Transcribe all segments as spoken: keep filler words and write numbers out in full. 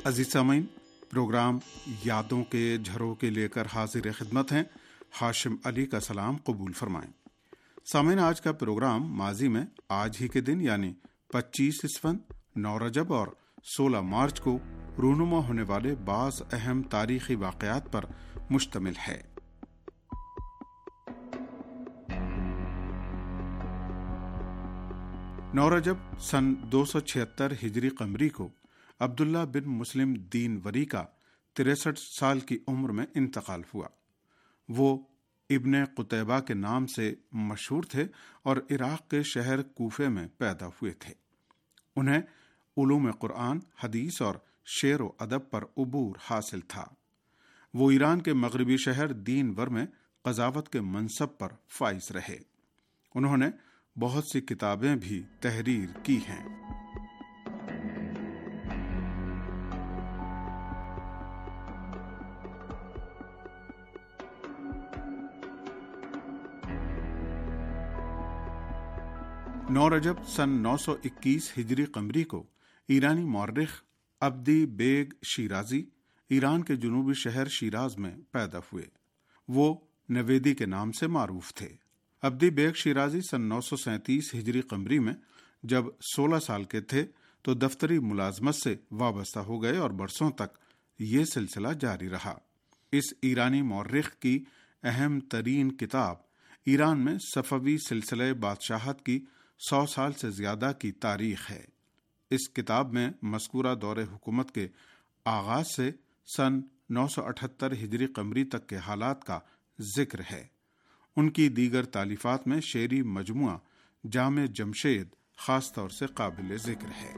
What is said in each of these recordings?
عزیز سامعین، پروگرام یادوں کے جھروکے لے کر حاضر خدمت ہیں۔ ہاشم علی کا سلام قبول فرمائیں۔ سامعین، آج کا پروگرام ماضی میں آج ہی کے دن یعنی پچیس اسفند، نو رجب اور سولہ مارچ کو رونما ہونے والے بعض اہم تاریخی واقعات پر مشتمل ہے۔ نو رجب سن دو سو چھہتر ہجری قمری کو عبداللہ بن مسلم دین وری کا تریسٹھ سال کی عمر میں انتقال ہوا۔ وہ ابن قتیبہ کے نام سے مشہور تھے اور عراق کے شہر کوفے میں پیدا ہوئے تھے۔ انہیں علوم قرآن، حدیث اور شعر و ادب پر عبور حاصل تھا۔ وہ ایران کے مغربی شہر دین ور میں قضاوت کے منصب پر فائز رہے۔ انہوں نے بہت سی کتابیں بھی تحریر کی ہیں۔ نو رجب سن نو سو اکیس ہجری قمری کو ایرانی مورخ عبدی بیگ شیرازی ایران کے جنوبی شہر شیراز میں پیدا ہوئے۔ وہ نویدی کے نام سے معروف تھے۔ عبدی بیگ شیرازی سن نو سو سینتیس ہجری قمری میں جب سولہ سال کے تھے تو دفتری ملازمت سے وابستہ ہو گئے اور برسوں تک یہ سلسلہ جاری رہا۔ اس ایرانی مورخ کی اہم ترین کتاب ایران میں صفوی سلسلہ بادشاہت کی سو سال سے زیادہ کی تاریخ ہے۔ اس کتاب میں مذکورہ دور حکومت کے آغاز سے سن نو سو اٹھہتر ہجری قمری تک کے حالات کا ذکر ہے۔ ان کی دیگر تالیفات میں شعری مجموعہ جامع جمشید خاص طور سے قابل ذکر ہے۔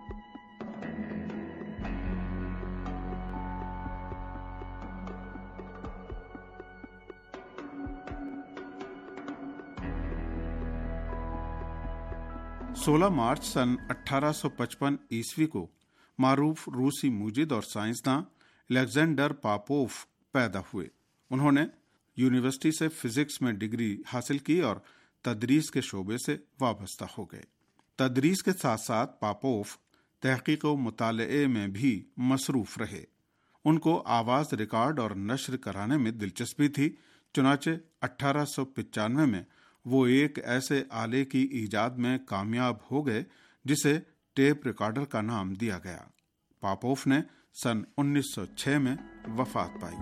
سولہ مارچ سن اٹھارہ سو پچپن عیسوی کو معروف روسی موجد اور سائنسداں الیگزینڈر پاپوف پیدا ہوئے۔ انہوں نے یونیورسٹی سے فزکس میں ڈگری حاصل کی اور تدریس کے شعبے سے وابستہ ہو گئے۔ تدریس کے ساتھ ساتھ پاپوف تحقیق و مطالعے میں بھی مصروف رہے۔ ان کو آواز ریکارڈ اور نشر کرانے میں دلچسپی تھی، چنانچہ اٹھارہ سو پچانوے میں وہ ایک ایسے آلے کی ایجاد میں کامیاب ہو گئے جسے ٹیپ ریکارڈر کا نام دیا گیا۔ پاپوف نے سن انیس سو چھ میں وفات پائی۔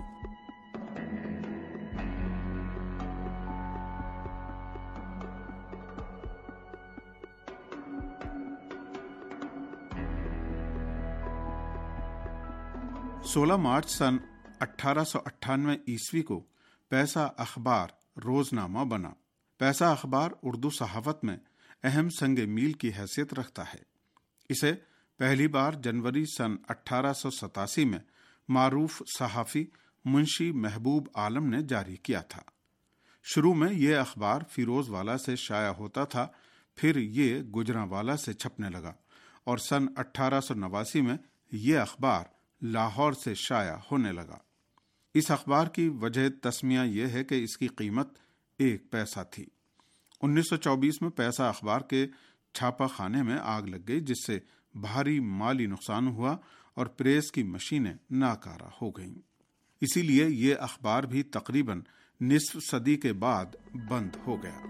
سولہ مارچ سن اٹھارہ سو اٹھانوے عیسوی کو پیسہ اخبار روزنامہ بنا۔ پیسہ اخبار اردو صحافت میں اہم سنگ میل کی حیثیت رکھتا ہے۔ اسے پہلی بار جنوری سن اٹھارہ سو ستاسی میں معروف صحافی منشی محبوب عالم نے جاری کیا تھا۔ شروع میں یہ اخبار فیروز والا سے شائع ہوتا تھا، پھر یہ گجرانوالا سے چھپنے لگا اور سن اٹھارہ سو نواسی میں یہ اخبار لاہور سے شائع ہونے لگا۔ اس اخبار کی وجہ تسمیہ یہ ہے کہ اس کی قیمت ایک پیسہ تھی۔ انیس سو چوبیس میں پیسہ اخبار کے چھاپا خانے میں آگ لگ گئی، جس سے بھاری مالی نقصان ہوا اور پریس کی مشینیں ناکارہ ہو گئیں۔ اسی لیے یہ اخبار بھی تقریباً نصف صدی کے بعد بند ہو گیا۔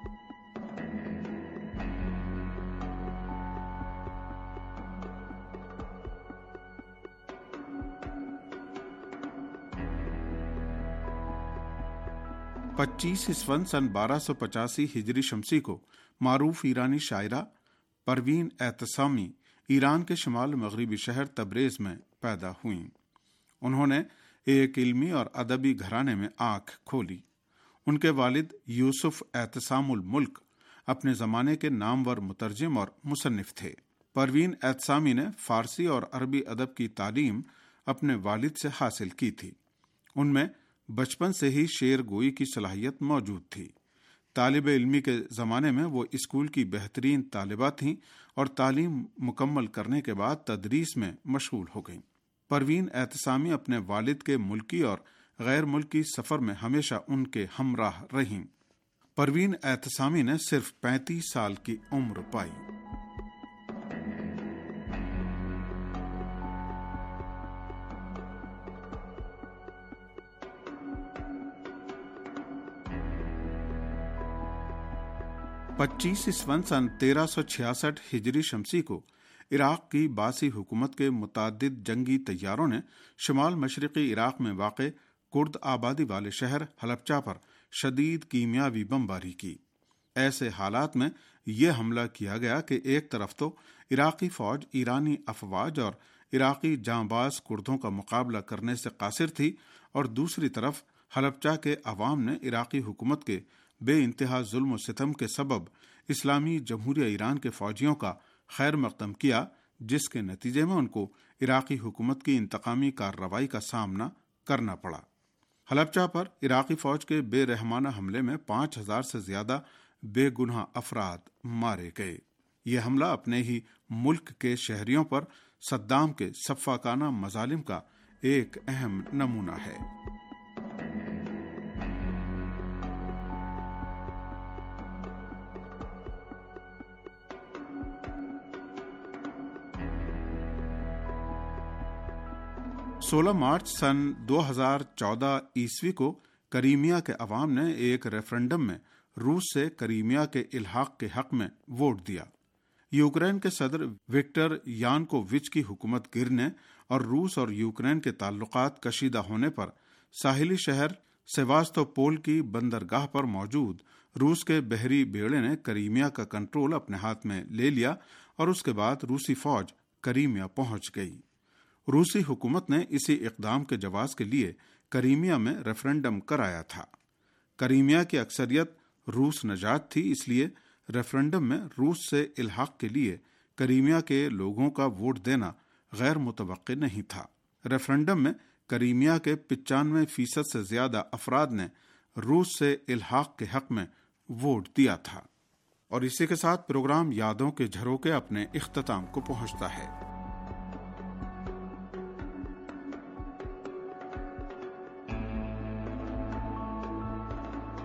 پچیس اسفند سن بارہ سو پچاسی ہجری شمسی کو معروف ایرانی شاعرہ پروین اعتصامی ایران کے شمال مغربی شہر تبریز میں پیدا ہوئیں۔ انہوں نے ایک علمی اور ادبی گھرانے میں آنکھ کھولی۔ ان کے والد یوسف اعتصام الملک اپنے زمانے کے نامور مترجم اور مصنف تھے۔ پروین اعتصامی نے فارسی اور عربی ادب کی تعلیم اپنے والد سے حاصل کی تھی۔ ان میں بچپن سے ہی شعر گوئی کی صلاحیت موجود تھی۔ طالب علمی کے زمانے میں وہ اسکول کی بہترین طالبہ تھیں اور تعلیم مکمل کرنے کے بعد تدریس میں مشغول ہو گئیں۔ پروین اعتصامی اپنے والد کے ملکی اور غیر ملکی سفر میں ہمیشہ ان کے ہمراہ رہیں۔ پروین اعتصامی نے صرف پینتیس سال کی عمر پائی۔ پچیس اسفن سن تیرہ سو چھیاسٹھ ہجری شمسی کو عراق کی باسی حکومت کے متعدد جنگی طیاروں نے شمال مشرقی عراق میں واقع کرد آبادی والے شہر حلبچہ پر شدید کیمیاوی بمباری کی۔ ایسے حالات میں یہ حملہ کیا گیا کہ ایک طرف تو عراقی فوج ایرانی افواج اور عراقی جانباز کردوں کا مقابلہ کرنے سے قاصر تھی، اور دوسری طرف حلبچہ کے عوام نے عراقی حکومت کے بے انتہا ظلم و ستم کے سبب اسلامی جمہوریہ ایران کے فوجیوں کا خیر مقدم کیا، جس کے نتیجے میں ان کو عراقی حکومت کی انتقامی کارروائی کا سامنا کرنا پڑا۔ حلبچہ پر عراقی فوج کے بے رحمانہ حملے میں پانچ ہزار سے زیادہ بے گناہ افراد مارے گئے۔ یہ حملہ اپنے ہی ملک کے شہریوں پر صدام کے سفاکانہ مظالم کا ایک اہم نمونہ ہے۔ سولہ مارچ سن دو ہزار چودہ عیسوی کو کریمیا کے عوام نے ایک ریفرنڈم میں روس سے کریمیا کے الحاق کے حق میں ووٹ دیا۔ یوکرین کے صدر وکٹر یانکووچ کی حکومت گرنے اور روس اور یوکرین کے تعلقات کشیدہ ہونے پر ساحلی شہر سیواستوپول کی بندرگاہ پر موجود روس کے بحری بیڑے نے کریمیا کا کنٹرول اپنے ہاتھ میں لے لیا، اور اس کے بعد روسی فوج کریمیا پہنچ گئی۔ روسی حکومت نے اسی اقدام کے جواز کے لیے کریمیا میں ریفرنڈم کرایا تھا۔ کریمیا کی اکثریت روس نژاد تھی، اس لیے ریفرنڈم میں روس سے الحاق کے لیے کریمیا کے لوگوں کا ووٹ دینا غیر متوقع نہیں تھا۔ ریفرنڈم میں کریمیا کے پچانوے فیصد سے زیادہ افراد نے روس سے الحاق کے حق میں ووٹ دیا تھا۔ اور اسی کے ساتھ پروگرام یادوں کے جھروکے اپنے اختتام کو پہنچتا ہے۔